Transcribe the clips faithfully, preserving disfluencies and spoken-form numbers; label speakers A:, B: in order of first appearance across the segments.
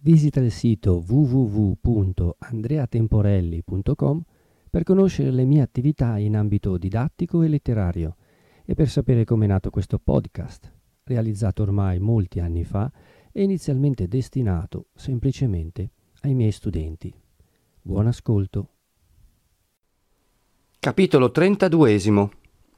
A: Visita il sito w w w punto andrea temporelli punto com per conoscere le mie attività in ambito didattico e letterario e per sapere come è nato questo podcast, realizzato ormai molti anni fa e inizialmente destinato semplicemente ai miei studenti. Buon ascolto.
B: Capitolo trentaduesimo.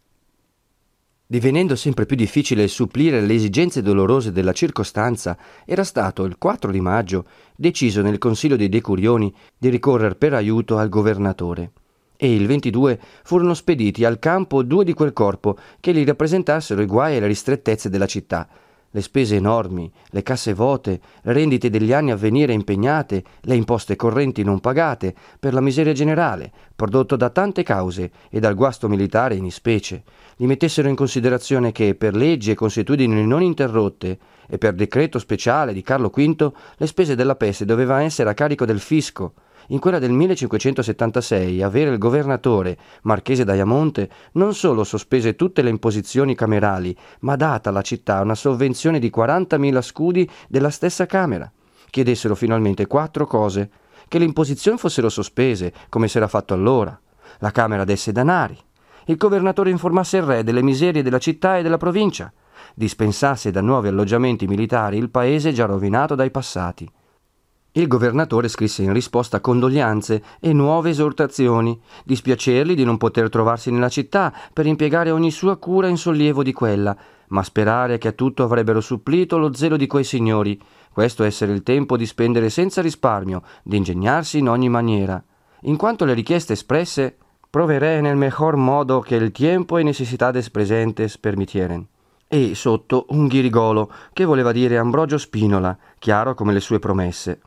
B: Divenendo sempre più difficile supplire alle esigenze dolorose della circostanza, era stato il quattro di maggio deciso nel Consiglio dei Decurioni di ricorrere per aiuto al governatore, e il ventidue furono spediti al campo due di quel corpo che gli rappresentassero i guai e le ristrettezze della città, le spese enormi, le casse vuote, le rendite degli anni a venire impegnate, le imposte correnti non pagate, per la miseria generale, prodotto da tante cause e dal guasto militare in ispecie, li mettessero in considerazione che, per leggi e consuetudini non interrotte e per decreto speciale di Carlo V, le spese della peste dovevano essere a carico del fisco. In quella del millecinquecentosettantasei avere il governatore, marchese d'Ajamonte, non solo sospese tutte le imposizioni camerali, ma data alla città una sovvenzione di quarantamila scudi della stessa Camera. Chiedessero finalmente quattro cose: che le imposizioni fossero sospese, come si era fatto allora, la Camera desse danari, il governatore informasse il re delle miserie della città e della provincia, dispensasse da nuovi alloggiamenti militari il paese già rovinato dai passati. Il governatore scrisse in risposta condoglianze e nuove esortazioni, dispiacergli di non poter trovarsi nella città per impiegare ogni sua cura in sollievo di quella, ma sperare che a tutto avrebbero supplito lo zelo di quei signori, questo essere il tempo di spendere senza risparmio, di ingegnarsi in ogni maniera. In quanto le richieste espresse, proveré nel mejor modo che il tempo e necessitades presentes permitieren. E sotto un ghirigolo, che voleva dire Ambrogio Spinola, chiaro come le sue promesse.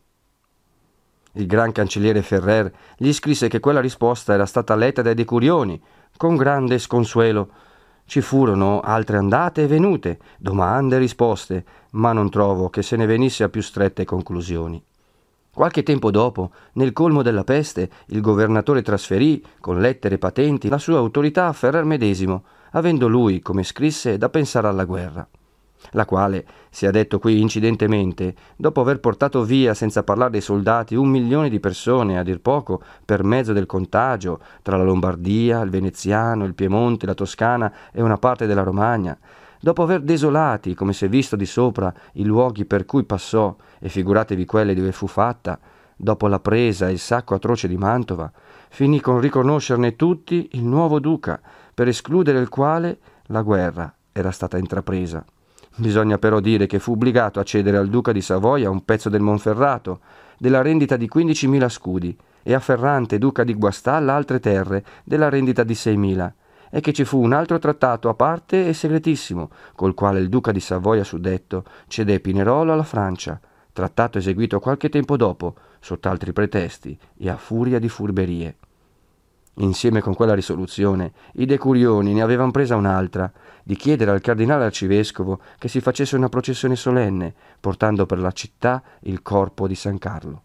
B: Il gran cancelliere Ferrer gli scrisse che quella risposta era stata letta dai decurioni, con grande sconsuelo. Ci furono altre andate e venute, domande e risposte, ma non trovo che se ne venisse a più strette conclusioni. Qualche tempo dopo, nel colmo della peste, il governatore trasferì, con lettere patenti, la sua autorità a Ferrer medesimo, avendo lui, come scrisse, da pensare alla guerra, la quale, sia detto qui incidentemente, dopo aver portato via, senza parlare dei soldati, un milione di persone, a dir poco, per mezzo del contagio, tra la Lombardia, il Veneziano, il Piemonte, la Toscana e una parte della Romagna, dopo aver desolati, come si è visto di sopra, i luoghi per cui passò, e figuratevi quelle dove fu fatta, dopo la presa e il sacco atroce di Mantova, finì con riconoscerne tutti il nuovo duca, per escludere il quale la guerra era stata intrapresa. Bisogna però dire che fu obbligato a cedere al duca di Savoia un pezzo del Monferrato, della rendita di quindicimila scudi, e a Ferrante, duca di Guastalla, altre terre, della rendita di seimila, e che ci fu un altro trattato a parte e segretissimo, col quale il duca di Savoia suddetto cedé Pinerolo alla Francia, trattato eseguito qualche tempo dopo, sotto altri pretesti e a furia di furberie. Insieme con quella risoluzione, i decurioni ne avevano presa un'altra, di chiedere al cardinale arcivescovo che si facesse una processione solenne, portando per la città il corpo di San Carlo.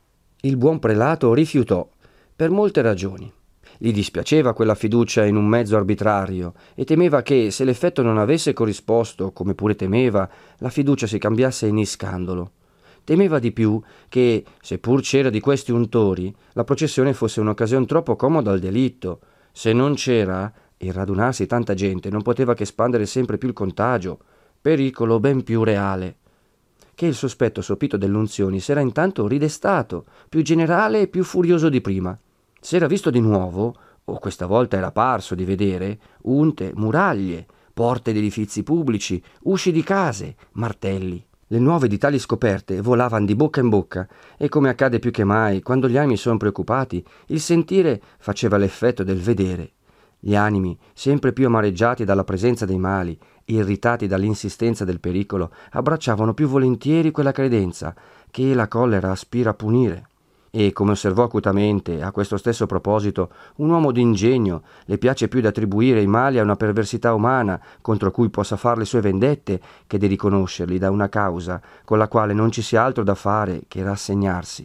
B: Il buon prelato rifiutò, per molte ragioni. Gli dispiaceva quella fiducia in un mezzo arbitrario e temeva che, se l'effetto non avesse corrisposto, come pure temeva, la fiducia si cambiasse in iscandolo. Temeva di più che, seppur c'era di questi untori, la processione fosse un'occasione troppo comoda al delitto. Se non c'era, il radunarsi tanta gente non poteva che espandere sempre più il contagio, pericolo ben più reale. Che il sospetto sopito dell'unzioni s'era intanto ridestato, più generale e più furioso di prima. S'era visto di nuovo, o questa volta era parso di vedere, unte, muraglie, porte di edifizi pubblici, usci di case, martelli. Le nuove di tali scoperte volavano di bocca in bocca e, come accade più che mai quando gli animi sono preoccupati, il sentire faceva l'effetto del vedere. Gli animi, sempre più amareggiati dalla presenza dei mali, irritati dall'insistenza del pericolo, abbracciavano più volentieri quella credenza che la collera aspira a punire. E, come osservò acutamente, a questo stesso proposito, un uomo d'ingegno, le piace più di attribuire i mali a una perversità umana contro cui possa far le sue vendette che di riconoscerli da una causa con la quale non ci sia altro da fare che rassegnarsi.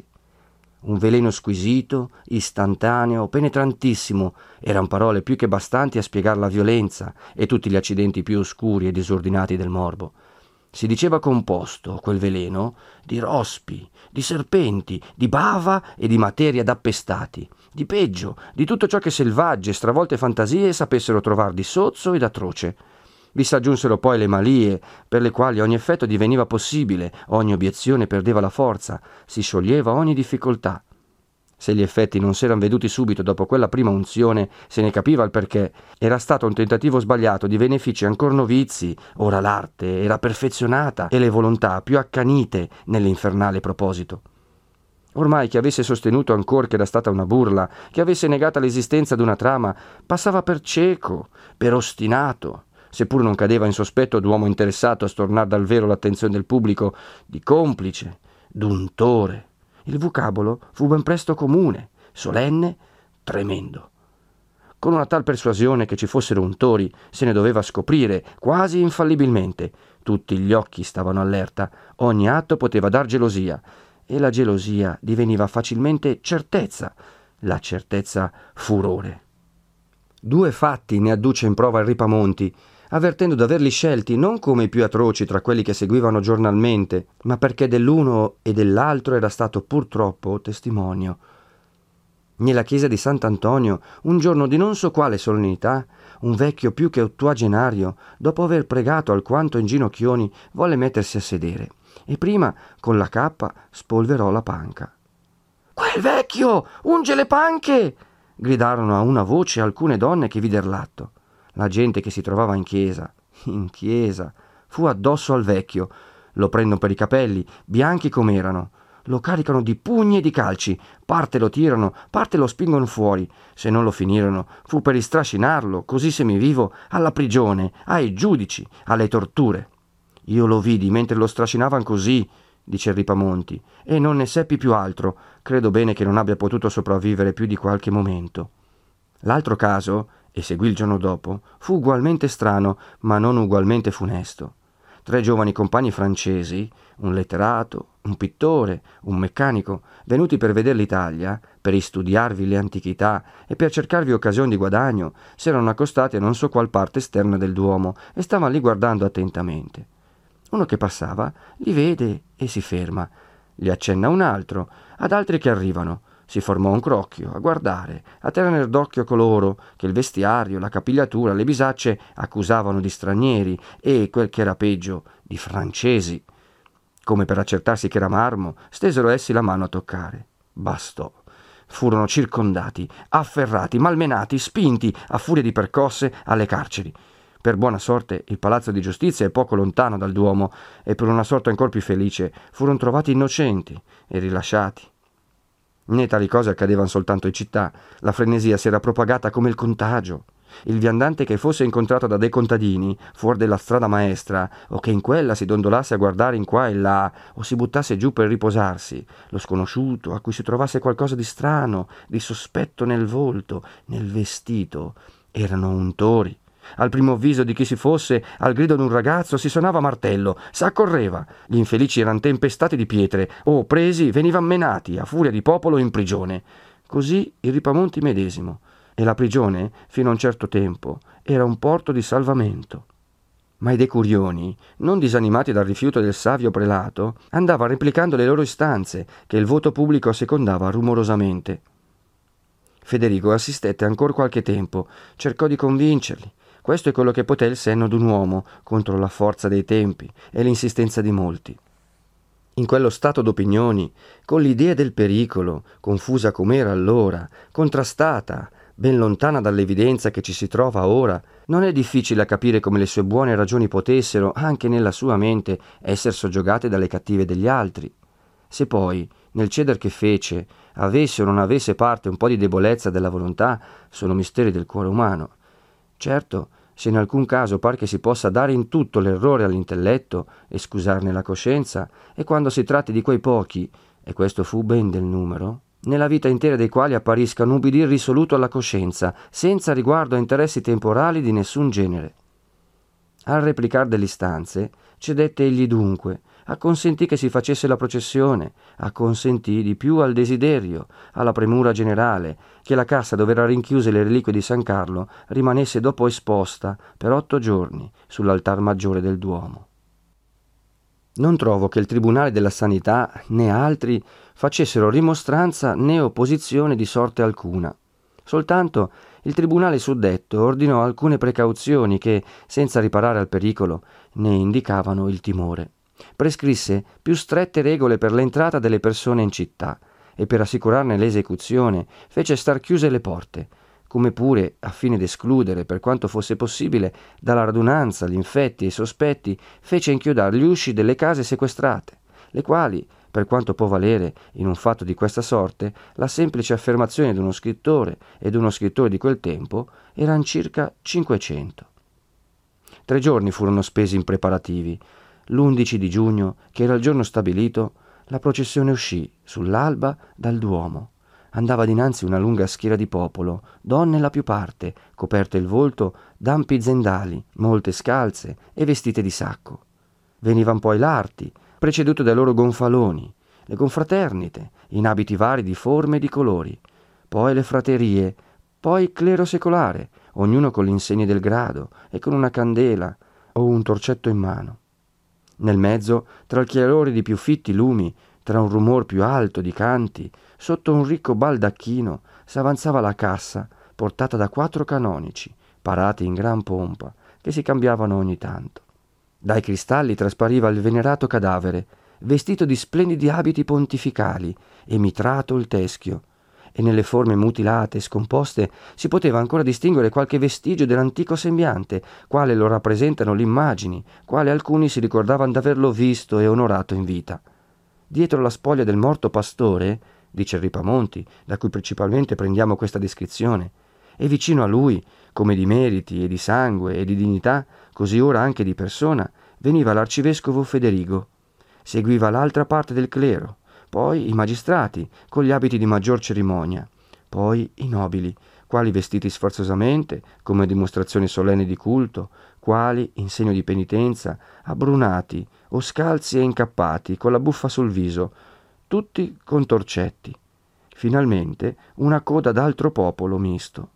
B: Un veleno squisito, istantaneo, penetrantissimo, eran parole più che bastanti a spiegar la violenza e tutti gli accidenti più oscuri e disordinati del morbo. Si diceva composto, quel veleno, di rospi, di serpenti, di bava e di materia d'appestati, di peggio, di tutto ciò che selvagge, stravolte fantasie sapessero trovar di sozzo ed atroce. Vi s'aggiunsero poi le malie, per le quali ogni effetto diveniva possibile, ogni obiezione perdeva la forza, si scioglieva ogni difficoltà. Se gli effetti non s'eran veduti subito dopo quella prima unzione, se ne capiva il perché. Era stato un tentativo sbagliato di benefici ancor novizi, ora l'arte era perfezionata e le volontà più accanite nell'infernale proposito. Ormai chi avesse sostenuto ancor che era stata una burla, che avesse negata l'esistenza d'una trama, passava per cieco, per ostinato, seppur non cadeva in sospetto d'uomo interessato a stornar dal vero l'attenzione del pubblico, di complice, d'untore. Il vocabolo fu ben presto comune, solenne, tremendo. Con una tal persuasione che ci fossero untori, se ne doveva scoprire, quasi infallibilmente. Tutti gli occhi stavano allerta, ogni atto poteva dar gelosia, e la gelosia diveniva facilmente certezza, la certezza furore. Due fatti ne adduce in prova il Ripamonti, avvertendo d'averli scelti non come i più atroci tra quelli che seguivano giornalmente, ma perché dell'uno e dell'altro era stato purtroppo testimonio. Nella chiesa di Sant'Antonio, un giorno di non so quale solennità, un vecchio più che ottuagenario, dopo aver pregato alquanto in ginocchioni, volle mettersi a sedere, e prima, con la cappa, spolverò la panca. «Quel vecchio! Unge le panche!» gridarono a una voce alcune donne che videro l'atto. La gente che si trovava in chiesa, in chiesa, fu addosso al vecchio, lo prendono per i capelli, bianchi com'erano, lo caricano di pugni e di calci, parte lo tirano, parte lo spingono fuori. Se non lo finirono, fu per istrascinarlo, così semivivo, alla prigione, ai giudici, alle torture. Io lo vidi mentre lo strascinavan così, dice il Ripamonti, e non ne seppi più altro. Credo bene che non abbia potuto sopravvivere più di qualche momento. L'altro caso, e seguì il giorno dopo, fu ugualmente strano, ma non ugualmente funesto. Tre giovani compagni francesi, un letterato, un pittore, un meccanico, venuti per veder l'Italia, per istudiarvi le antichità e per cercarvi occasioni di guadagno, s'erano accostati a non so qual parte esterna del Duomo e stavano lì guardando attentamente. Uno che passava li vede e si ferma, gli accenna un altro, ad altri che arrivano. Si formò un crocchio a guardare, a tener d'occhio coloro che il vestiario, la capigliatura, le bisacce accusavano di stranieri e, quel che era peggio, di francesi. Come per accertarsi che era marmo, stesero essi la mano a toccare. Bastò. Furono circondati, afferrati, malmenati, spinti, a furia di percosse, alle carceri. Per buona sorte il palazzo di giustizia è poco lontano dal Duomo e per una sorte ancor più felice furono trovati innocenti e rilasciati. Né tali cose accadevano soltanto in città, la frenesia si era propagata come il contagio. Il viandante che fosse incontrato da dei contadini, fuori della strada maestra, o che in quella si dondolasse a guardare in qua e là, o si buttasse giù per riposarsi, lo sconosciuto, a cui si trovasse qualcosa di strano, di sospetto nel volto, nel vestito, erano untori. Al primo avviso di chi si fosse, al grido d'un ragazzo, si suonava martello, s'accorreva. Gli infelici eran tempestati di pietre, o presi venivan menati, a furia di popolo, in prigione. Così il Ripamonti medesimo. E la prigione, fino a un certo tempo, era un porto di salvamento. Ma i decurioni, non disanimati dal rifiuto del savio prelato, andavano replicando le loro istanze, che il voto pubblico assecondava rumorosamente. Federigo assistette ancor qualche tempo, cercò di convincerli. Questo è quello che poté il senno d'un uomo contro la forza dei tempi e l'insistenza di molti. In quello stato d'opinioni, con l'idea del pericolo, confusa com'era allora, contrastata, ben lontana dall'evidenza che ci si trova ora, non è difficile a capire come le sue buone ragioni potessero, anche nella sua mente, essere soggiogate dalle cattive degli altri. Se poi, nel ceder che fece, avesse o non avesse parte un po' di debolezza della volontà, sono misteri del cuore umano. Certo, se in alcun caso par che si possa dare in tutto l'errore all'intelletto e scusarne la coscienza, e quando si tratti di quei pochi, e questo fu ben del numero, nella vita intera dei quali apparisca un ubbidir risoluto alla coscienza, senza riguardo a interessi temporali di nessun genere. Al replicar delle istanze, cedette egli dunque, acconsentì che si facesse la processione, acconsentì di più al desiderio, alla premura generale, che la cassa dove era rinchiuse le reliquie di San Carlo rimanesse dopo esposta per otto giorni sull'altar maggiore del Duomo. Non trovo che il Tribunale della Sanità né altri facessero rimostranza né opposizione di sorte alcuna. Soltanto il tribunale suddetto ordinò alcune precauzioni che, senza riparare al pericolo, ne indicavano il timore. Prescrisse più strette regole per l'entrata delle persone in città e per assicurarne l'esecuzione fece star chiuse le porte, come pure, a fine d'escludere, per quanto fosse possibile, dalla radunanza gli infetti e i sospetti, fece inchiodar gli usci delle case sequestrate, le quali, per quanto può valere in un fatto di questa sorte, la semplice affermazione di uno scrittore e di uno scrittore di quel tempo, eran circa cinquecento. Tre giorni furono spesi in preparativi. L'undici di giugno, che era il giorno stabilito, la processione uscì sull'alba dal Duomo. Andava dinanzi una lunga schiera di popolo, donne la più parte, coperte il volto d'ampi zendali, molte scalze e vestite di sacco. Venivan poi l'arti, preceduto dai loro gonfaloni, le confraternite, in abiti vari di forme e di colori, poi le fraterie, poi il clero secolare, ognuno con l'insegna del grado e con una candela o un torcetto in mano. Nel mezzo, tra il chiarore di più fitti lumi, tra un rumor più alto di canti, sotto un ricco baldacchino, s'avanzava la cassa, portata da quattro canonici, parati in gran pompa, che si cambiavano ogni tanto. Dai cristalli traspariva il venerato cadavere, vestito di splendidi abiti pontificali e mitrato il teschio, e nelle forme mutilate e scomposte si poteva ancora distinguere qualche vestigio dell'antico sembiante, quale lo rappresentano le immagini, quale alcuni si ricordavano d'averlo visto e onorato in vita. Dietro la spoglia del morto pastore, dice Ripamonti, da cui principalmente prendiamo questa descrizione, e vicino a lui, come di meriti e di sangue e di dignità, così ora anche di persona, veniva l'arcivescovo Federigo. Seguiva l'altra parte del clero, poi i magistrati, con gli abiti di maggior cerimonia, poi i nobili, quali vestiti sforzosamente, come dimostrazione solenne di culto, quali, in segno di penitenza, abbrunati o scalzi e incappati, con la buffa sul viso, tutti con torcetti. Finalmente una coda d'altro popolo misto.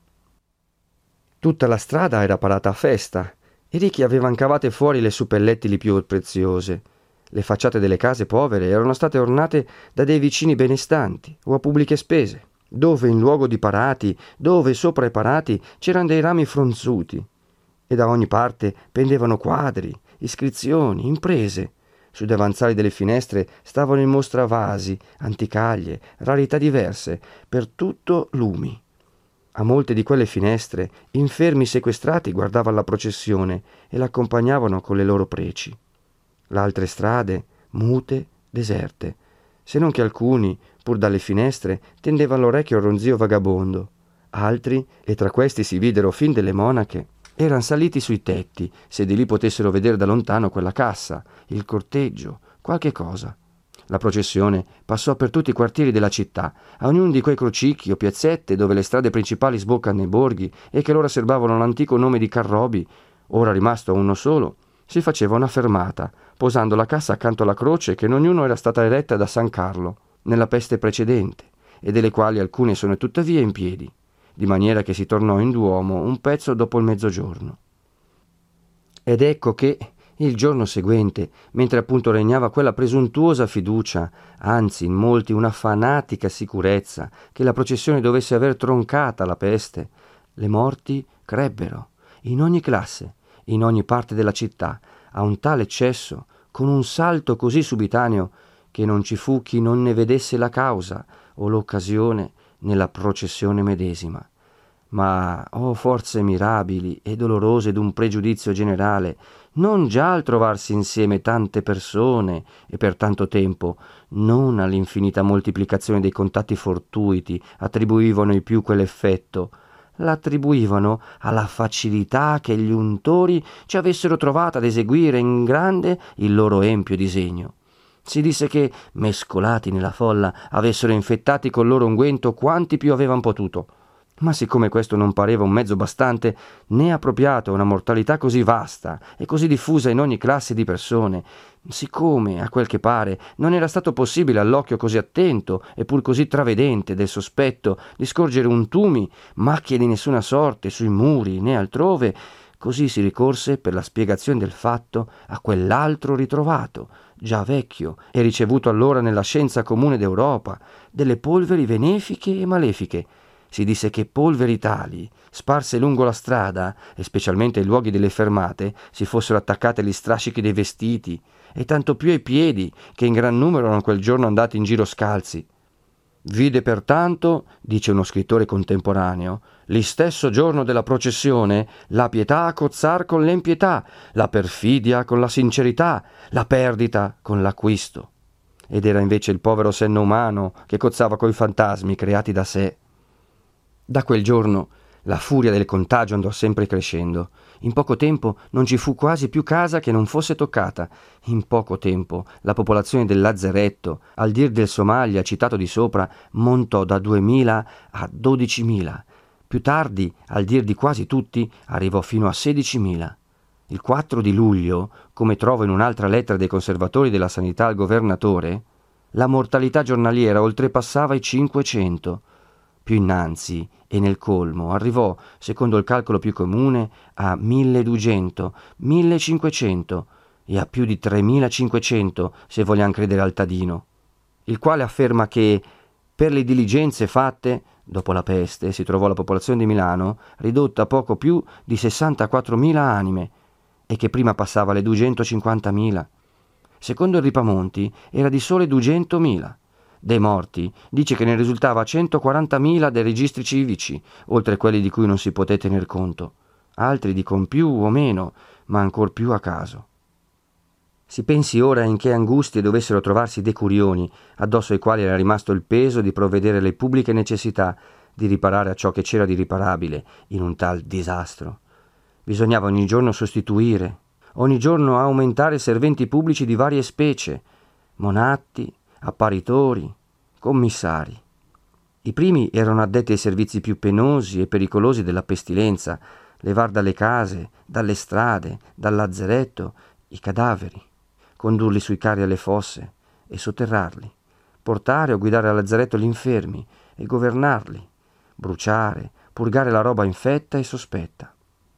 B: Tutta la strada era parata a festa. I ricchi avevano cavate fuori le suppellettili più preziose. Le facciate delle case povere erano state ornate da dei vicini benestanti o a pubbliche spese, dove in luogo di parati, dove sopra i parati c'erano dei rami fronzuti, e da ogni parte pendevano quadri, iscrizioni, imprese. Sui davanzali delle finestre stavano in mostra vasi, anticaglie, rarità diverse, per tutto lumi. A molte di quelle finestre infermi sequestrati guardavano la processione e l'accompagnavano con le loro preci. L'altre strade, mute, deserte, se non che alcuni, pur dalle finestre, tendevano l'orecchio al ronzio vagabondo. Altri, e tra questi si videro fin delle monache, eran saliti sui tetti, se di lì potessero vedere da lontano quella cassa, il corteggio, qualche cosa. La processione passò per tutti i quartieri della città, a ognuno di quei crocicchi o piazzette dove le strade principali sboccano nei borghi e che loro serbavano l'antico nome di Carrobi, ora rimasto uno solo, si faceva una fermata, posando la cassa accanto alla croce che in ognuno era stata eretta da San Carlo, nella peste precedente, e delle quali alcune sono tuttavia in piedi, di maniera che si tornò in Duomo un pezzo dopo il mezzogiorno. Ed ecco che, il giorno seguente, mentre appunto regnava quella presuntuosa fiducia, anzi in molti una fanatica sicurezza, che la processione dovesse aver troncata la peste, le morti crebbero, in ogni classe, in ogni parte della città, a un tale eccesso, con un salto così subitaneo, che non ci fu chi non ne vedesse la causa o l'occasione nella processione medesima. Ma, oh forze mirabili e dolorose d'un pregiudizio generale, non già al trovarsi insieme tante persone e per tanto tempo, non all'infinita moltiplicazione dei contatti fortuiti attribuivano i più quell'effetto, l'attribuivano alla facilità che gli untori ci avessero trovata ad eseguire in grande il loro empio disegno. Si disse che, mescolati nella folla, avessero infettati col loro unguento quanti più avevan potuto. Ma siccome questo non pareva un mezzo bastante né appropriato a una mortalità così vasta e così diffusa in ogni classe di persone, siccome, a quel che pare, non era stato possibile all'occhio così attento e pur così travedente del sospetto di scorgere untumi, macchie di nessuna sorte sui muri né altrove, Così si ricorse per la spiegazione del fatto a quell'altro ritrovato, già vecchio e ricevuto allora nella scienza comune d'Europa, delle polveri benefiche e malefiche. Si disse che polveri tali, sparse lungo la strada, e specialmente ai luoghi delle fermate, si fossero attaccate agli strascichi dei vestiti, e tanto più ai piedi, che in gran numero erano quel giorno andati in giro scalzi. Vide pertanto, dice uno scrittore contemporaneo, l'istesso giorno della processione, la pietà cozzar con l'empietà, la perfidia con la sincerità, la perdita con l'acquisto. Ed era invece il povero senno umano che cozzava coi fantasmi creati da sé. Da quel giorno la furia del contagio andò sempre crescendo. In poco tempo non ci fu quasi più casa che non fosse toccata. In poco tempo la popolazione del lazzeretto, al dir del Somalia citato di sopra, montò da duemila a dodicimila. Più tardi, al dir di quasi tutti, arrivò fino a sedicimila. Il quattro di luglio, come trovo in un'altra lettera dei conservatori della sanità al governatore, la mortalità giornaliera oltrepassava i cinquecento. Più innanzi, e nel colmo, arrivò, secondo il calcolo più comune, a milleduecento, millecinquecento e a più di tremilacinquecento, se vogliamo credere al Tadino, il quale afferma che, per le diligenze fatte, dopo la peste, si trovò la popolazione di Milano ridotta a poco più di sessantaquattromila anime, e che prima passava alle duecentocinquantamila. Secondo il Ripamonti era di sole duecentomila. Dei morti dice che ne risultava centoquarantamila dei registri civici, oltre quelli di cui non si poté tener conto. Altri dicono più o meno, ma ancor più a caso. Si pensi ora in che angustie dovessero trovarsi i decurioni, addosso ai quali era rimasto il peso di provvedere alle pubbliche necessità, di riparare a ciò che c'era di riparabile in un tal disastro. Bisognava ogni giorno sostituire, ogni giorno aumentare serventi pubblici di varie specie, monatti, apparitori, commissari. I primi erano addetti ai servizi più penosi e pericolosi della pestilenza, levar dalle case, dalle strade, dal lazzeretto i cadaveri, condurli sui carri alle fosse e sotterrarli, portare o guidare al lazzeretto gli infermi e governarli, bruciare, purgare la roba infetta e sospetta.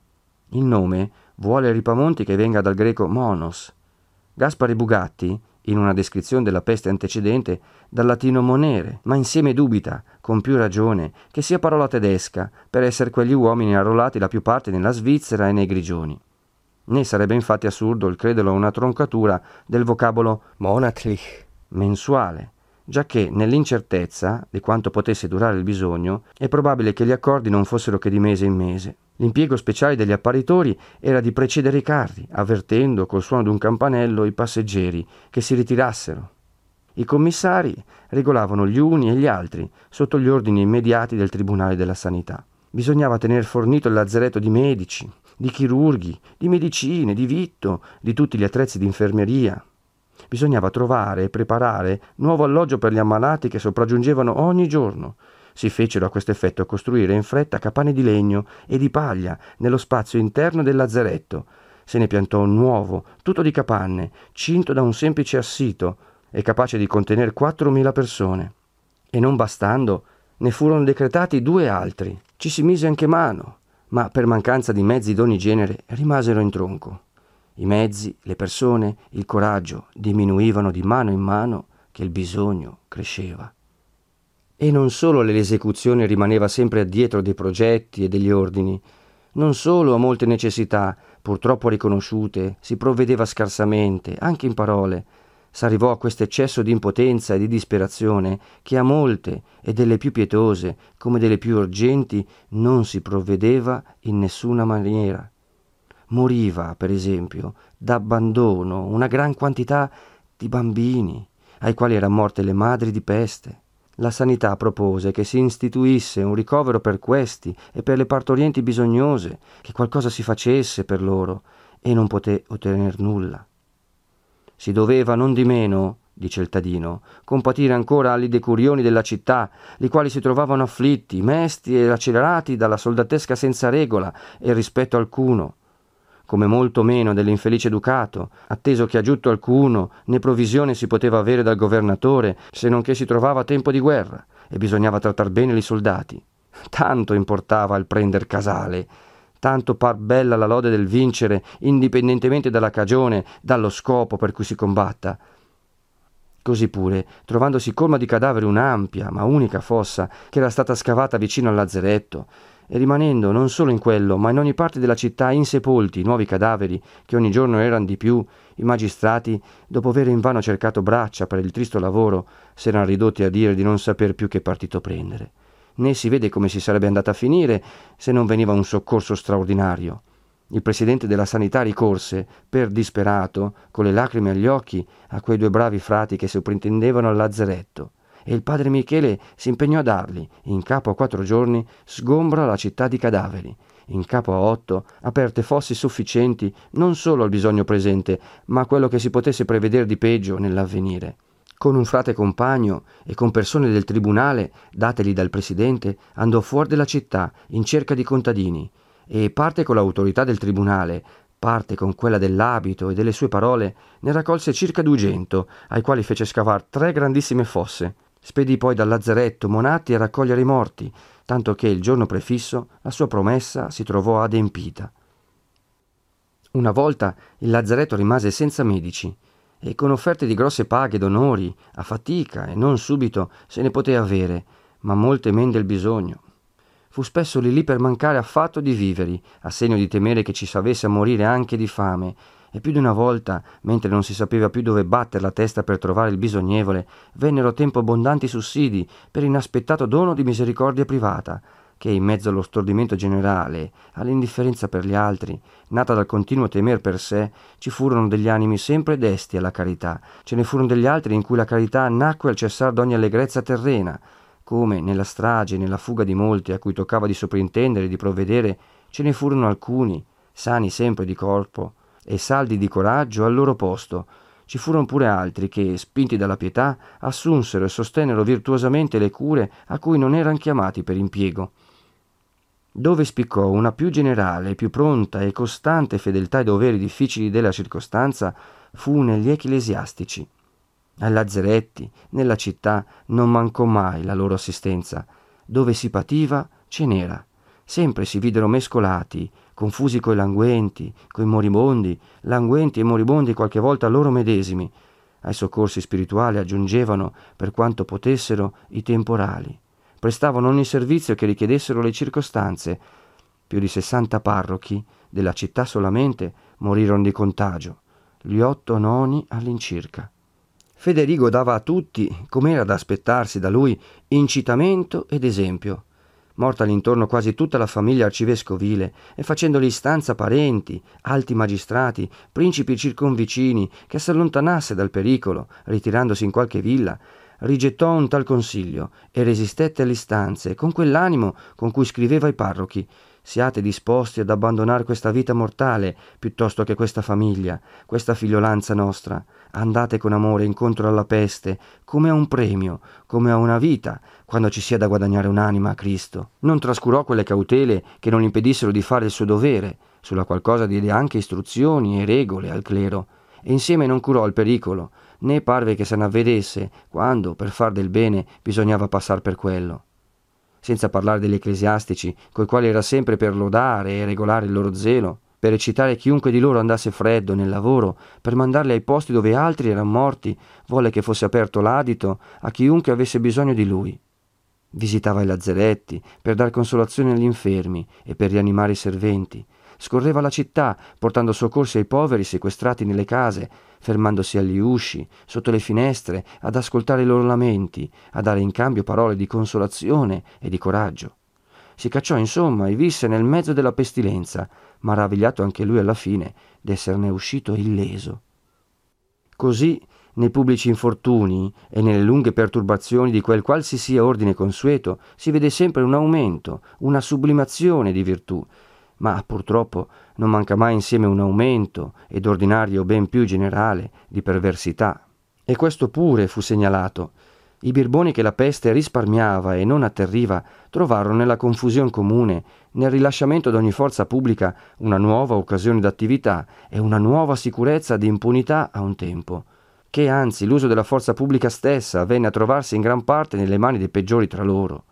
B: Il nome vuole Ripamonti che venga dal greco monos. Gaspare Bugatti, in una descrizione della peste antecedente, dal latino monere, ma insieme dubita, con più ragione, che sia parola tedesca, per essere quegli uomini arruolati la più parte nella Svizzera e nei Grigioni. Né sarebbe infatti assurdo il crederlo a una troncatura del vocabolo monatlich, mensuale, giacché nell'incertezza di quanto potesse durare il bisogno è probabile che gli accordi non fossero che di mese in mese. L'impiego speciale degli apparitori era di precedere i carri, avvertendo col suono d'un campanello i passeggeri che si ritirassero. I commissari regolavano gli uni e gli altri sotto gli ordini immediati del Tribunale della Sanità. Bisognava tener fornito il lazzeretto di medici, di chirurghi, di medicine, di vitto, di tutti gli attrezzi di infermeria. Bisognava trovare e preparare nuovo alloggio per gli ammalati che sopraggiungevano ogni giorno. Si fecero a questo effetto costruire in fretta capanne di legno e di paglia nello spazio interno del lazzeretto. Se ne piantò un nuovo, tutto di capanne, cinto da un semplice assito e capace di contenere quattromila persone. E non bastando, ne furono decretati due altri. Ci si mise anche mano, ma per mancanza di mezzi d'ogni genere rimasero in tronco. I mezzi, le persone, il coraggio diminuivano di mano in mano che il bisogno cresceva. E non solo l'esecuzione rimaneva sempre addietro dei progetti e degli ordini, non solo a molte necessità, purtroppo riconosciute, si provvedeva scarsamente, anche in parole. S'arrivò a questo eccesso di impotenza e di disperazione che a molte, e delle più pietose come delle più urgenti, non si provvedeva in nessuna maniera. Moriva, per esempio, d'abbandono una gran quantità di bambini, ai quali erano morte le madri di peste. La sanità propose che si istituisse un ricovero per questi e per le partorienti bisognose, che qualcosa si facesse per loro, e non poté ottener nulla. Si doveva non di meno, dice il Tadino, compatire ancora agli decurioni della città, li quali si trovavano afflitti, mesti e lacerati dalla soldatesca senza regola e rispetto alcuno, come molto meno dell'infelice ducato, atteso che a giutto alcuno né provvisione si poteva avere dal governatore, se non che si trovava a tempo di guerra e bisognava trattar bene i soldati. Tanto importava il prender casale, tanto par bella la lode del vincere, indipendentemente dalla cagione, dallo scopo per cui si combatta. Così pure, trovandosi colma di cadaveri un'ampia ma unica fossa che era stata scavata vicino al lazzeretto, e rimanendo non solo in quello, ma in ogni parte della città insepolti nuovi cadaveri, che ogni giorno erano di più, i magistrati, dopo aver invano cercato braccia per il tristo lavoro, s'erano ridotti a dire di non saper più che partito prendere. Né si vede come si sarebbe andata a finire se non veniva un soccorso straordinario. Il presidente della sanità ricorse, per disperato, con le lacrime agli occhi, a quei due bravi frati che soprintendevano al lazzeretto, e il padre Michele si impegnò a dargli, in capo a quattro giorni, sgombra la città di cadaveri, in capo a otto, aperte fossi sufficienti non solo al bisogno presente, ma a quello che si potesse prevedere di peggio nell'avvenire. Con un frate compagno e con persone del tribunale, dategli dal presidente, andò fuori della città in cerca di contadini, e parte con l'autorità del tribunale, parte con quella dell'abito e delle sue parole, ne raccolse circa dugento, ai quali fece scavar tre grandissime fosse. Spedì poi dal lazzeretto monati a raccogliere i morti, tanto che il giorno prefisso la sua promessa si trovò adempita. Una volta il lazzeretto rimase senza medici, e con offerte di grosse paghe d'onori, a fatica e non subito, se ne poté avere, ma molte men del bisogno. Fu spesso lì lì per mancare affatto di viveri, a segno di temere che ci s'avesse a morire anche di fame, e più di una volta, mentre non si sapeva più dove batter la testa per trovare il bisognevole, vennero tempo abbondanti sussidi per inaspettato dono di misericordia privata, che in mezzo allo stordimento generale, all'indifferenza per gli altri, nata dal continuo temer per sé, ci furono degli animi sempre desti alla carità, ce ne furono degli altri in cui la carità nacque al cessar d'ogni allegrezza terrena, come nella strage e nella fuga di molti a cui toccava di soprintendere e di provvedere, ce ne furono alcuni, sani sempre di corpo e saldi di coraggio al loro posto. Ci furono pure altri che, spinti dalla pietà, assunsero e sostennero virtuosamente le cure a cui non erano chiamati per impiego. Dove spiccò una più generale, più pronta e costante fedeltà ai doveri difficili della circostanza fu negli ecclesiastici. Ai lazzeretti, nella città, non mancò mai la loro assistenza. Dove si pativa, ce n'era. Sempre si videro mescolati, confusi coi languenti, coi moribondi, languenti e moribondi qualche volta loro medesimi. Ai soccorsi spirituali aggiungevano, per quanto potessero, i temporali. Prestavano ogni servizio che richiedessero le circostanze. Più di sessanta parrochi, della città solamente, morirono di contagio, gli otto noni all'incirca. Federigo dava a tutti, come era da aspettarsi da lui, incitamento ed esempio. Morta all'intorno quasi tutta la famiglia arcivescovile e facendoli stanza parenti, alti magistrati, principi circonvicini, che s'allontanasse dal pericolo, ritirandosi in qualche villa, rigettò un tal consiglio e resistette alle istanze con quell'animo con cui scriveva ai parrochi: siate disposti ad abbandonare questa vita mortale piuttosto che questa famiglia, questa figliolanza nostra. Andate con amore incontro alla peste, come a un premio, come a una vita, quando ci sia da guadagnare un'anima a Cristo. Non trascurò quelle cautele che non impedissero di fare il suo dovere, sulla qualcosa diede anche istruzioni e regole al clero, e insieme non curò il pericolo, né parve che se n'avvedesse quando, per far del bene, bisognava passar per quello. Senza parlare degli ecclesiastici, coi quali era sempre per lodare e regolare il loro zelo, per eccitare chiunque di loro andasse freddo nel lavoro, per mandarli ai posti dove altri erano morti, volle che fosse aperto l'adito a chiunque avesse bisogno di lui. Visitava i lazzeretti per dar consolazione agli infermi e per rianimare i serventi. Scorreva la città portando soccorsi ai poveri sequestrati nelle case, fermandosi agli usci, sotto le finestre, ad ascoltare i loro lamenti, a dare in cambio parole di consolazione e di coraggio. Si cacciò insomma e visse nel mezzo della pestilenza, maravigliato anche lui alla fine d'esserne uscito illeso. Così, nei pubblici infortuni e nelle lunghe perturbazioni di quel qualsiasi ordine consueto, si vede sempre un aumento, una sublimazione di virtù, ma purtroppo non manca mai insieme un aumento, ed ordinario ben più generale, di perversità. E questo pure fu segnalato. I birboni che la peste risparmiava e non atterriva trovarono nella confusione comune, nel rilasciamento d'ogni forza pubblica, una nuova occasione d'attività e una nuova sicurezza di impunità a un tempo, che anzi l'uso della forza pubblica stessa venne a trovarsi in gran parte nelle mani dei peggiori tra loro.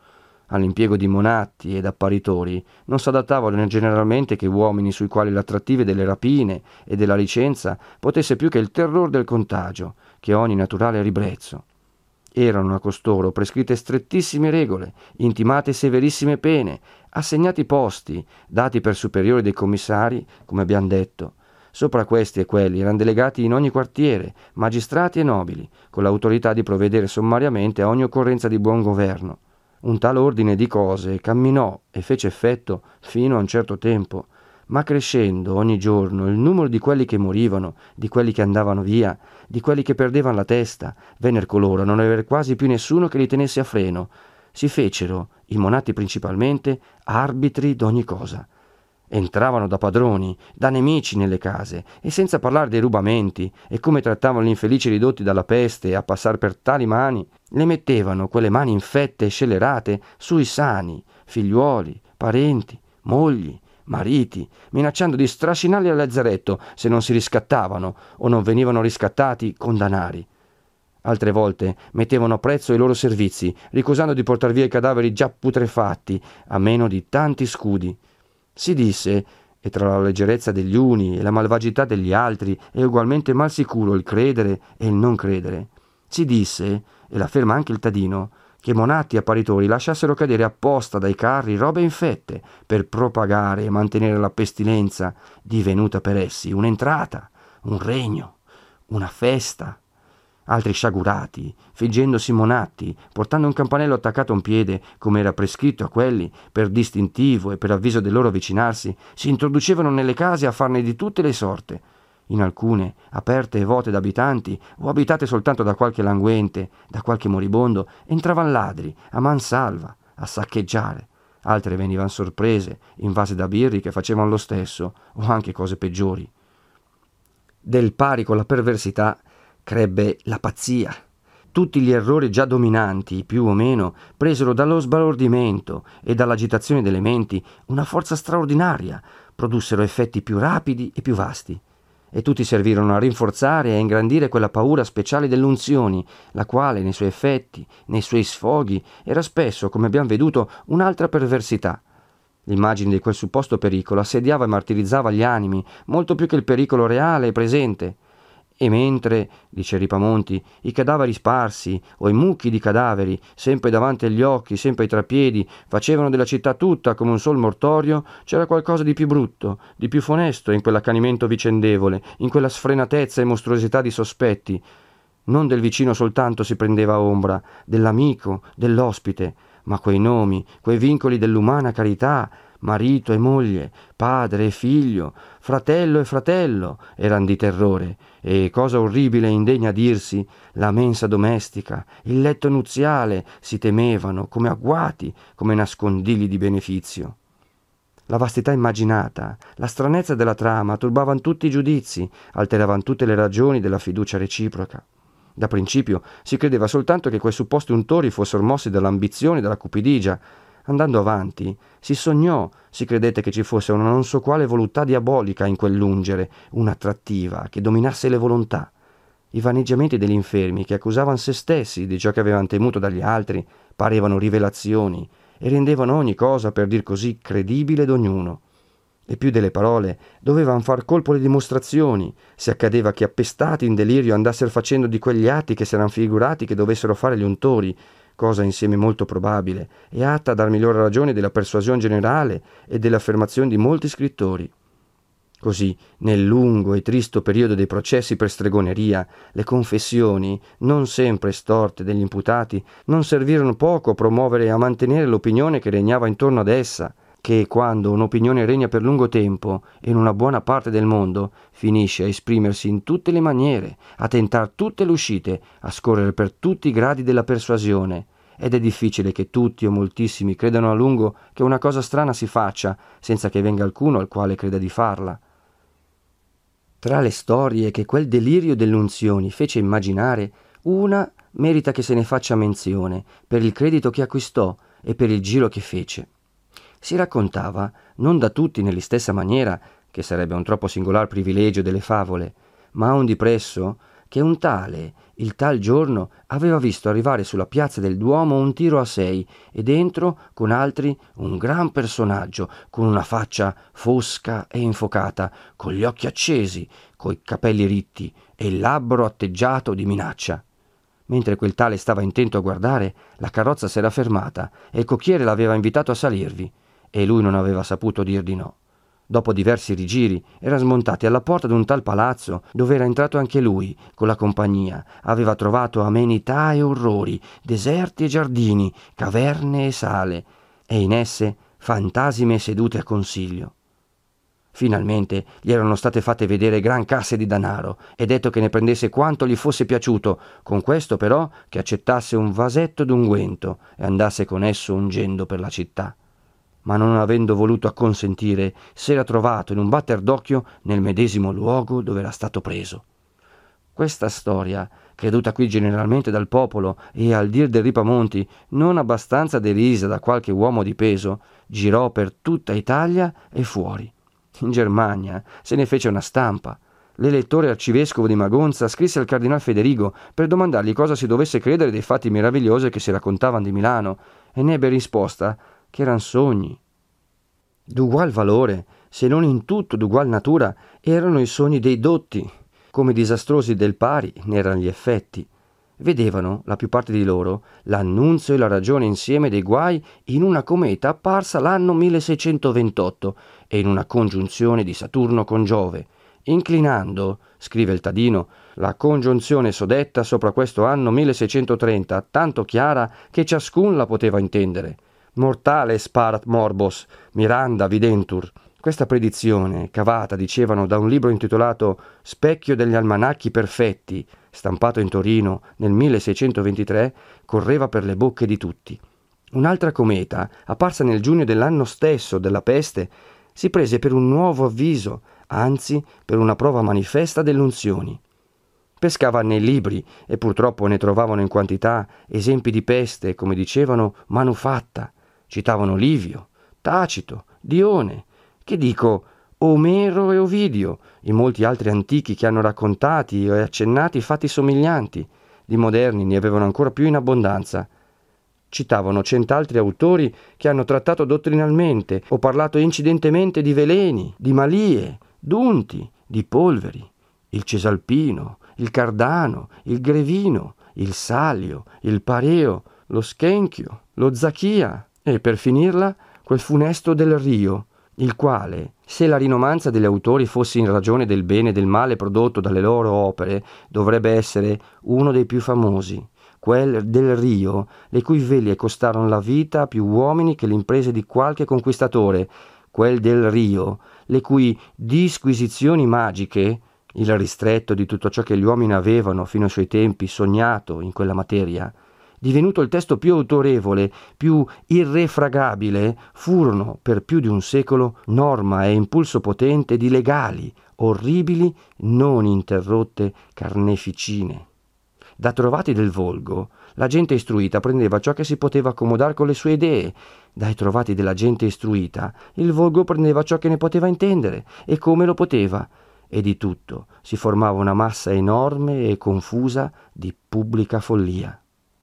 B: all'impiego di monatti ed apparitori non s'adattavano generalmente che uomini sui quali l'attrattive delle rapine e della licenza potesse più che il terror del contagio, che ogni naturale ribrezzo. Erano a costoro prescritte strettissime regole, intimate severissime pene, assegnati posti, dati per superiori dei commissari, come abbiamo detto. Sopra questi e quelli erano delegati in ogni quartiere magistrati e nobili, con l'autorità di provvedere sommariamente a ogni occorrenza di buon governo. Un tal ordine di cose camminò e fece effetto fino a un certo tempo, ma crescendo ogni giorno il numero di quelli che morivano, di quelli che andavano via, di quelli che perdevano la testa, vennero coloro a non aver quasi più nessuno che li tenesse a freno. Si fecero, i monatti principalmente, arbitri d'ogni cosa. Entravano da padroni, da nemici nelle case, e senza parlare dei rubamenti e come trattavano gli infelici ridotti dalla peste a passare per tali mani, le mettevano quelle mani infette e scellerate sui sani, figliuoli, parenti, mogli, mariti, minacciando di strascinarli al lazzaretto se non si riscattavano o non venivano riscattati con danari. Altre volte mettevano a prezzo i loro servizi, ricusando di portar via i cadaveri già putrefatti a meno di tanti scudi. Si disse, e tra la leggerezza degli uni e la malvagità degli altri è ugualmente mal sicuro il credere e il non credere, si disse, e l'afferma anche il Tadino, che monatti e apparitori lasciassero cadere apposta dai carri robe infette per propagare e mantenere la pestilenza, divenuta per essi un'entrata, un regno, una festa. Altri sciagurati, fingendosi monatti, portando un campanello attaccato a un piede, come era prescritto a quelli, per distintivo e per avviso del loro avvicinarsi, si introducevano nelle case a farne di tutte le sorte. In alcune, aperte e vuote da abitanti, o abitate soltanto da qualche languente, da qualche moribondo, entravan ladri, a man salva, a saccheggiare. Altre venivano sorprese, invase da birri che facevano lo stesso, o anche cose peggiori. Del pari con la perversità crebbe la pazzia. Tutti gli errori già dominanti, più o meno, presero dallo sbalordimento e dall'agitazione delle menti una forza straordinaria, produssero effetti più rapidi e più vasti. E tutti servirono a rinforzare e a ingrandire quella paura speciale delle unzioni, la quale, nei suoi effetti, nei suoi sfoghi, era spesso, come abbiamo veduto, un'altra perversità. L'immagine di quel supposto pericolo assediava e martirizzava gli animi, molto più che il pericolo reale e presente. E mentre, dice Ripamonti, i cadaveri sparsi o i mucchi di cadaveri, sempre davanti agli occhi, sempre ai trapiedi, facevano della città tutta come un sol mortorio, c'era qualcosa di più brutto, di più funesto in quell'accanimento vicendevole, in quella sfrenatezza e mostruosità di sospetti. Non del vicino soltanto si prendeva ombra, dell'amico, dell'ospite, ma quei nomi, quei vincoli dell'umana carità, marito e moglie, padre e figlio, fratello e fratello, eran di terrore, e, cosa orribile e indegna a dirsi, la mensa domestica, il letto nuziale si temevano come agguati, come nascondigli di benefizio. La vastità immaginata, la stranezza della trama turbavan tutti i giudizi, alteravan tutte le ragioni della fiducia reciproca. Da principio si credeva soltanto che quei supposti untori fossero mossi dall'ambizione e dalla cupidigia. Andando avanti, si sognò, si credette che ci fosse una non so quale voluttà diabolica in quell'ungere, un'attrattiva che dominasse le volontà. I vaneggiamenti degli infermi, che accusavano se stessi di ciò che avevano temuto dagli altri, parevano rivelazioni e rendevano ogni cosa, per dir così, credibile d'ognuno. E più delle parole dovevano far colpo le dimostrazioni, se accadeva che appestati in delirio andassero facendo di quegli atti che s'eran figurati che dovessero fare gli untori, cosa insieme molto probabile e atta a dar migliore ragione della persuasione generale e delle affermazioni di molti scrittori. Così, nel lungo e tristo periodo dei processi per stregoneria, le confessioni, non sempre storte degli imputati, non servirono poco a promuovere e a mantenere l'opinione che regnava intorno ad essa, che quando un'opinione regna per lungo tempo e in una buona parte del mondo, finisce a esprimersi in tutte le maniere, a tentar tutte le uscite, a scorrere per tutti i gradi della persuasione, ed è difficile che tutti o moltissimi credano a lungo che una cosa strana si faccia, senza che venga alcuno al quale creda di farla. Tra le storie che quel delirio delle unzioni fece immaginare, una merita che se ne faccia menzione, per il credito che acquistò e per il giro che fece. Si raccontava, non da tutti nell'istessa maniera, che sarebbe un troppo singolar privilegio delle favole, ma un di presso, che un tale, il tal giorno, aveva visto arrivare sulla piazza del Duomo un tiro a sei e dentro, con altri, un gran personaggio, con una faccia fosca e infocata, con gli occhi accesi, coi capelli ritti e il labbro atteggiato di minaccia. Mentre quel tale stava intento a guardare, la carrozza s'era fermata e il cocchiere l'aveva invitato a salirvi, e lui non aveva saputo dir di no. Dopo diversi rigiri, era smontati alla porta d'un tal palazzo, dove era entrato anche lui, con la compagnia. Aveva trovato amenità e orrori, deserti e giardini, caverne e sale, e in esse fantasime sedute a consiglio. Finalmente gli erano state fatte vedere gran casse di danaro e detto che ne prendesse quanto gli fosse piaciuto, con questo però che accettasse un vasetto d'unguento e andasse con esso ungendo per la città. Ma non avendo voluto acconsentire, s'era trovato in un batter d'occhio nel medesimo luogo dove era stato preso. Questa storia, creduta qui generalmente dal popolo e al dir del Ripamonti non abbastanza derisa da qualche uomo di peso, girò per tutta Italia e fuori. In Germania se ne fece una stampa. L'elettore arcivescovo di Magonza scrisse al cardinal Federigo per domandargli cosa si dovesse credere dei fatti meravigliosi che si raccontavano di Milano, e ne ebbe risposta che eran sogni. D'ugual valore, se non in tutto d'ugual natura, erano i sogni dei dotti, come disastrosi del pari ne erano gli effetti. Vedevano, la più parte di loro, l'annunzio e la ragione insieme dei guai in una cometa apparsa l'anno milleseicentoventotto e in una congiunzione di Saturno con Giove, inclinando, scrive il Tadino, la congiunzione sodetta sopra questo anno milleseicentotrenta, tanto chiara che ciascun la poteva intendere. Mortale sparat morbos, miranda videntur. Questa predizione, cavata, dicevano, da un libro intitolato Specchio degli almanacchi perfetti, stampato in Torino nel milleseicentoventitré, correva per le bocche di tutti. Un'altra cometa, apparsa nel giugno dell'anno stesso della peste, si prese per un nuovo avviso, anzi per una prova manifesta delle unzioni. Pescava nei libri, e purtroppo ne trovavano in quantità, esempi di peste, come dicevano, manufatta. Citavano Livio, Tacito, Dione, che dico Omero e Ovidio, e molti altri antichi che hanno raccontati e accennati fatti somiglianti. Di moderni ne avevano ancora più in abbondanza. Citavano cent'altri autori che hanno trattato dottrinalmente o parlato incidentemente di veleni, di malie, d'unti, di polveri, il Cesalpino, il Cardano, il Grevino, il Salio, il Pareo, lo Schenchio, lo Zachia e, per finirla, quel funesto del Rio, il quale, se la rinomanza degli autori fosse in ragione del bene e del male prodotto dalle loro opere, dovrebbe essere uno dei più famosi, quel del Rio, le cui vele costarono la vita a più uomini che le imprese di qualche conquistatore, quel del Rio, le cui disquisizioni magiche, il ristretto di tutto ciò che gli uomini avevano fino ai suoi tempi sognato in quella materia, divenuto il testo più autorevole, più irrefragabile, furono per più di un secolo norma e impulso potente di legali, orribili, non interrotte carneficine. Da trovati del volgo, la gente istruita prendeva ciò che si poteva accomodare con le sue idee. Dai trovati della gente istruita, il volgo prendeva ciò che ne poteva intendere e come lo poteva, e di tutto si formava una massa enorme e confusa di pubblica follia.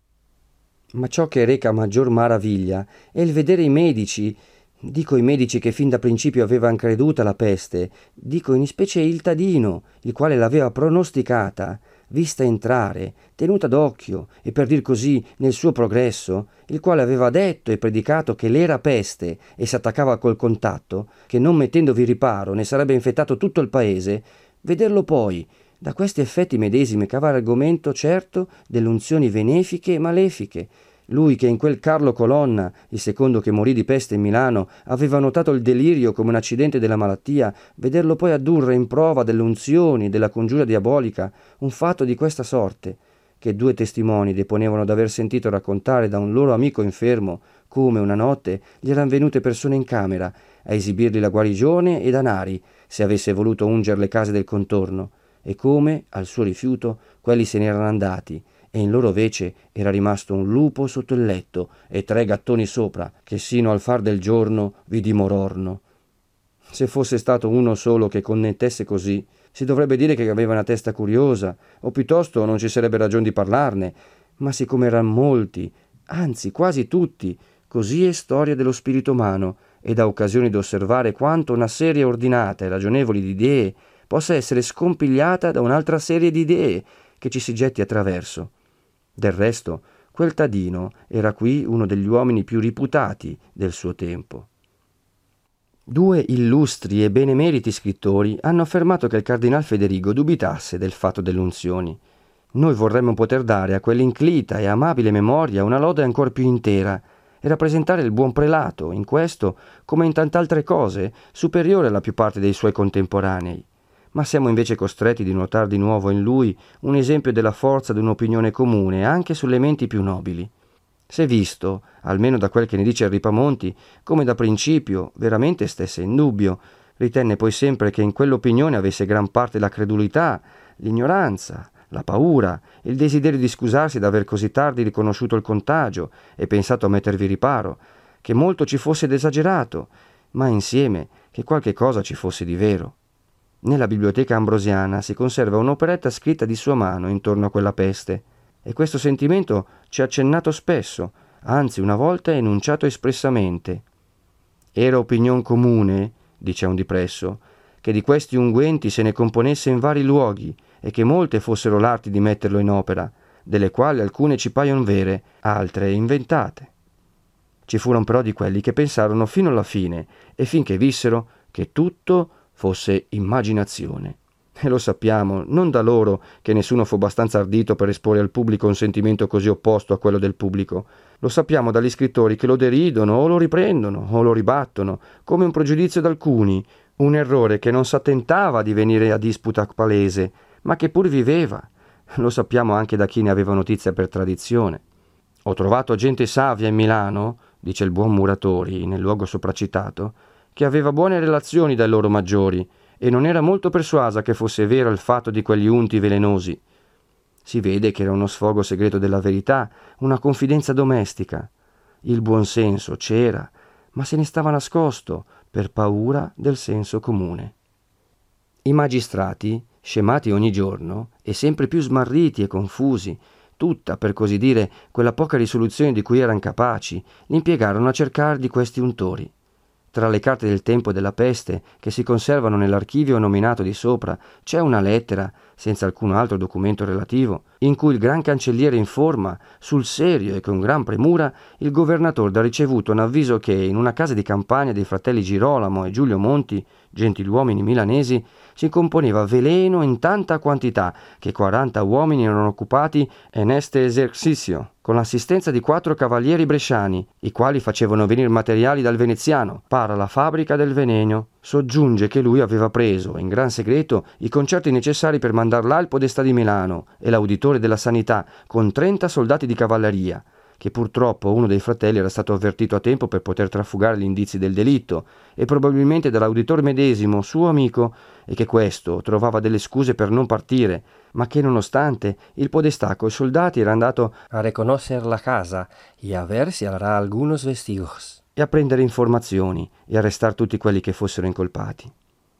B: Ma ciò che reca maggior maraviglia è il vedere i medici, dico i medici che fin da principio avevan creduta la peste, dico in specie il Tadino, il quale l'aveva pronosticata, vista entrare, tenuta d'occhio e per dir così nel suo progresso, il quale aveva detto e predicato che l'era peste e s'attaccava col contatto, che non mettendovi riparo ne sarebbe infettato tutto il paese, vederlo poi da questi effetti medesimi cavare argomento certo delle unzioni benefiche e malefiche. Lui che in quel Carlo Colonna, il secondo che morì di peste in Milano, aveva notato il delirio come un accidente della malattia, vederlo poi addurre in prova delle unzioni, della congiura diabolica, un fatto di questa sorte, che due testimoni deponevano d'aver sentito raccontare da un loro amico infermo come una notte gli eran venute persone in camera a esibirgli la guarigione e danari, se avesse voluto unger le case del contorno, e come, al suo rifiuto, quelli se ne erano andati, e in loro vece era rimasto un lupo sotto il letto e tre gattoni sopra, che sino al far del giorno vi dimororno. Se fosse stato uno solo che connettesse così, Si dovrebbe dire che aveva una testa curiosa, o piuttosto non ci sarebbe ragione di parlarne, ma siccome erano molti, anzi quasi tutti, così è storia dello spirito umano, e dà occasione di osservare quanto una serie ordinata e ragionevoli di idee possa essere scompigliata da un'altra serie di idee che ci si getti attraverso. Del resto, quel Tadino era qui uno degli uomini più riputati del suo tempo. Due illustri e benemeriti scrittori hanno affermato che il cardinal Federigo dubitasse del fatto delle unzioni. Noi vorremmo poter dare a quell'inclita e amabile memoria una lode ancor più intera e rappresentare il buon prelato, in questo, come in tant'altre cose, superiore alla più parte dei suoi contemporanei. Ma siamo invece costretti di notare di nuovo in lui un esempio della forza di un'opinione comune anche sulle menti più nobili. S'è visto, almeno da quel che ne dice il Ripamonti, come da principio veramente stesse in dubbio, ritenne poi sempre che in quell'opinione avesse gran parte la credulità, l'ignoranza, la paura, il desiderio di scusarsi d'aver così tardi riconosciuto il contagio e pensato a mettervi riparo, che molto ci fosse d'esagerato, ma insieme che qualche cosa ci fosse di vero. Nella biblioteca ambrosiana si conserva un'operetta scritta di sua mano intorno a quella peste, e questo sentimento ci ha accennato spesso, anzi una volta enunciato espressamente. Era opinion comune, dice un dipresso, che di questi unguenti se ne componesse in vari luoghi e che molte fossero l'arti di metterlo in opera, delle quali alcune ci paiono vere, altre inventate. Ci furono però di quelli che pensarono fino alla fine e finché vissero che tutto fosse immaginazione. E lo sappiamo, non da loro che nessuno fu abbastanza ardito per esporre al pubblico un sentimento così opposto a quello del pubblico. Lo sappiamo dagli scrittori che lo deridono o lo riprendono o lo ribattono, come un pregiudizio d'alcuni, un errore che non s'attentava a divenire a disputa palese, ma che pur viveva. Lo sappiamo anche da chi ne aveva notizia per tradizione. Ho trovato gente savia in Milano, dice il buon Muratori nel luogo sopracitato, che aveva buone relazioni dai loro maggiori, e non era molto persuasa che fosse vero il fatto di quegli unti velenosi. Si vede che era uno sfogo segreto della verità, una confidenza domestica. Il buon senso c'era, ma se ne stava nascosto per paura del senso comune. I magistrati, scemati ogni giorno e sempre più smarriti e confusi, tutta, per così dire, quella poca risoluzione di cui eran capaci, li impiegarono a cercare di questi untori. Tra le carte del tempo e della peste che si conservano nell'archivio nominato di sopra c'è una lettera, senza alcun altro documento relativo, in cui il gran cancelliere informa, sul serio e con gran premura, il governatore da ricevuto un avviso che in una casa di campagna dei fratelli Girolamo e Giulio Monti, gentiluomini milanesi, si componeva veleno in tanta quantità che quaranta uomini erano occupati en este esercizio, con l'assistenza di quattro cavalieri bresciani, i quali facevano venire materiali dal veneziano, para la fabbrica del veneno. Soggiunge che lui aveva preso, in gran segreto, i concerti necessari per mandar là il podestà di Milano e l'auditore della sanità, con trenta soldati di cavalleria, che purtroppo uno dei fratelli era stato avvertito a tempo per poter trafugare gli indizi del delitto, e probabilmente dall'auditore medesimo, suo amico, e che questo trovava delle scuse per non partire, ma che nonostante il podestà coi soldati era andato a reconocer la casa e a ver si avrà algunos vestigos, e a prendere informazioni e arrestar tutti quelli che fossero incolpati.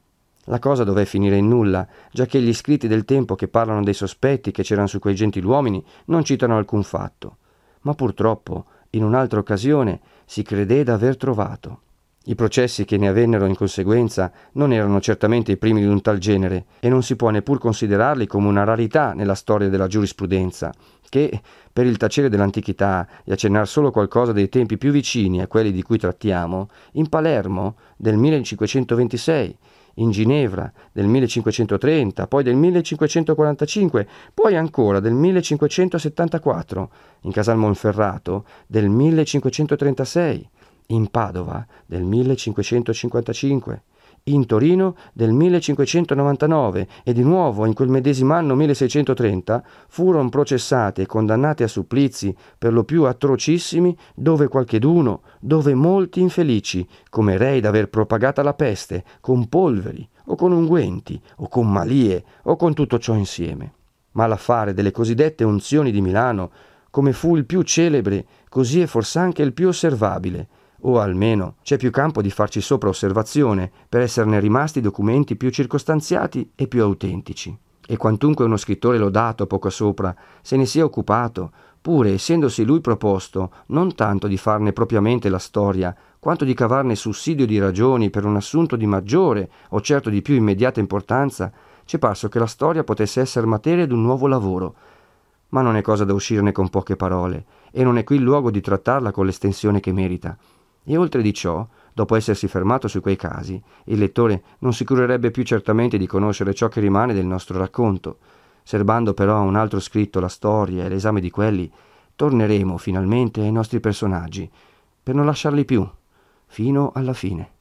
B: La cosa doveva finire in nulla, giacché gli scritti del tempo che parlano dei sospetti che c'erano su quei gentiluomini non citano alcun fatto, ma purtroppo in un'altra occasione si credé d'aver trovato. I processi che ne avvennero in conseguenza non erano certamente i primi di un tal genere e non si può neppur considerarli come una rarità nella storia della giurisprudenza, che, per il tacere dell'antichità e accennar solo qualcosa dei tempi più vicini a quelli di cui trattiamo, in Palermo del millecinquecentoventisei, in Ginevra del millecinquecentotrenta, poi del millecinquecentoquarantacinque, poi ancora del millecinquecentosettantaquattro, in Casal Monferrato del millecinquecentotrentasei, in Padova del millecinquecentocinquantacinque, in Torino del millecinquecentonovantanove e di nuovo in quel medesimo anno milleseicentotrenta furono processate e condannate a supplizi per lo più atrocissimi, dove qualcheduno, dove molti infelici, come rei d'aver propagata la peste, con polveri, o con unguenti, o con malie, o con tutto ciò insieme. Ma l'affare delle cosiddette unzioni di Milano, come fu il più celebre, così è fors'anche il più osservabile, o almeno c'è più campo di farci sopra osservazione per esserne rimasti documenti più circostanziati e più autentici. E quantunque uno scrittore lodato poco sopra se ne sia occupato, pure essendosi lui proposto non tanto di farne propriamente la storia, quanto di cavarne sussidio di ragioni per un assunto di maggiore o certo di più immediata importanza, c'è parso che la storia potesse essere materia d'un nuovo lavoro. Ma non è cosa da uscirne con poche parole, e non è qui il luogo di trattarla con l'estensione che merita. E oltre di ciò, dopo essersi fermato su quei casi, il lettore non si curerebbe più certamente di conoscere ciò che rimane del nostro racconto. Serbando però a un altro scritto la storia e l'esame di quelli, torneremo finalmente ai nostri personaggi, per non lasciarli più, fino alla fine.